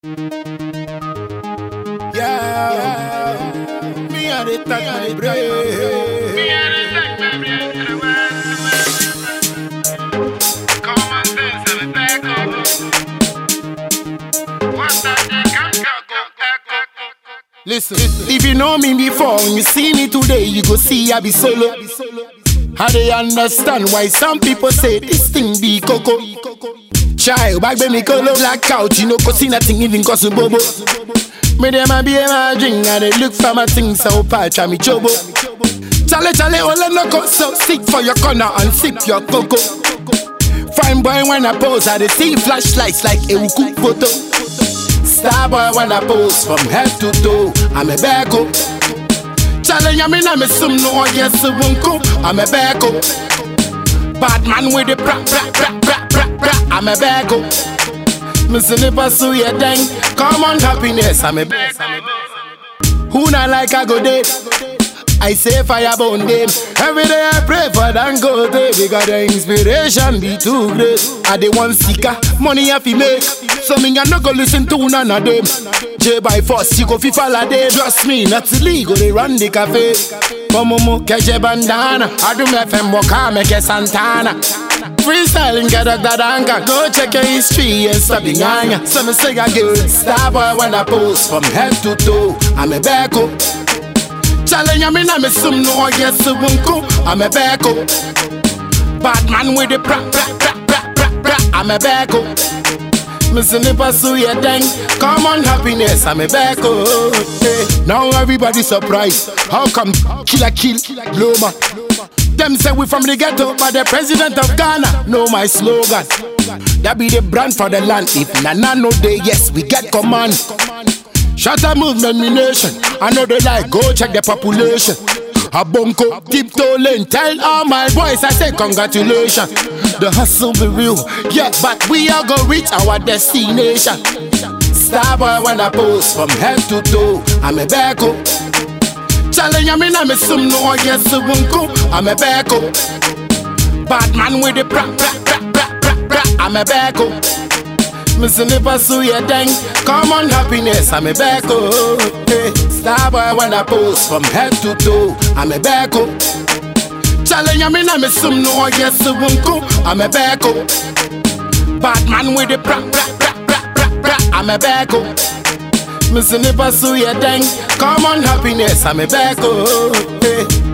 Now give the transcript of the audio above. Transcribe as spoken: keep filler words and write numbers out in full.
Yeah, me and the tag my brain. Me and the tag my brain. Common sense and a tackle. What's that? Listen, if you know me before, when you see me today, you go see I be solo. How they understand why some people say this thing be coco. Child, back when me color black out, you know, cause see nothing even cause bobo. Me dem a be my drink and they look for my things so patch and me chobo. Chale chale, all I know go so sick for your corner and sip your cocoa. Fine boy when I pose, I dey see flashlights like a cook photo. Star boy when I pose from head to toe, I'm a backo. Chale yami na me sum no yes wunko, I'm a backo. Bad man with the bra bra bra bra bra bra, I'm a backo. Missing the pursue your dang, come on happiness, I'm a backo. Who not like I go dead? I say fire burn them. Every day I pray for them go there because the inspiration be too great. I the one seeker, money I fi make. So me I no go listen to none of them. J by force, you go fi follow them. Trust me, not illegal, they run the cafe. Momo keje bandana, I do me fem waka make a Santana. Freestyling get up that anger. Go check your history and stop the anger. So me say I get star boy when I pose from head to toe. I'm a backo. Challenge me na me sum no yes wunko, I'm a backo. Bad man with the bra bra bra bra bra bra, I'm a backo. Missing the pursue your dang, come on happiness, I'm a backo. Hey. Now everybody surprised, how come killer kill, Loma? Them say we from the ghetto, but the president of Ghana know my slogan. That be the brand for the land, if Nana no day, yes we get command. Shatter movement, me nation. I know they like, go check the population. A bunko, tiptoe lane. Tell all my boys, I say congratulations. The hustle be real, yeah, but we are gonna reach our destination. Star boy when I pose from head to toe, I'm a backo. Challenge me na me sum no yes bunko, I'm a backo. Bad man with the bra bra bra bra bra bra, I'm a backo. Missing the pursue your dang, come on happiness, I'm a backo. Hey. Star boy when I pose from head to toe, I'm a backo. Challenge me na me sum no yes wunko, I'm a backo. Bad man with the bra bra bra bra bra bra, I'm a backo. Missing the pursue your dang, come on happiness, I'm a backo. Hey.